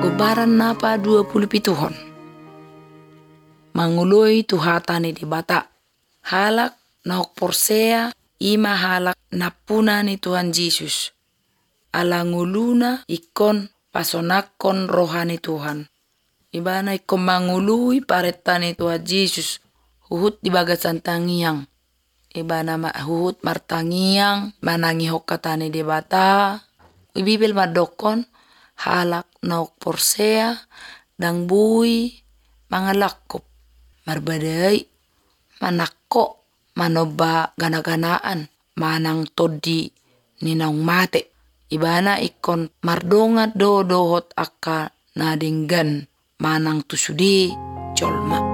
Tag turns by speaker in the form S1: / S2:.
S1: gobaran napa 27 mangului tuhatani di bata. Halak naok porsea ima halak napuna ni Tuhan Yesus. Alanguluna ikon pasonakon rohani Tuhan. Ibana ikon mangului paretani Tuhan Yesus. Huhut di bagasan tangiang. Ibana huhut martangiang manangi hokatani di bata. Ibibil madokon halak naok porsea dang bui mangalakop. Marbadai manakko manoba gana-ganaan manang todi ninaung mate. Ibana ikon mardongat do dohot akka nadinggan manang tusudi colma.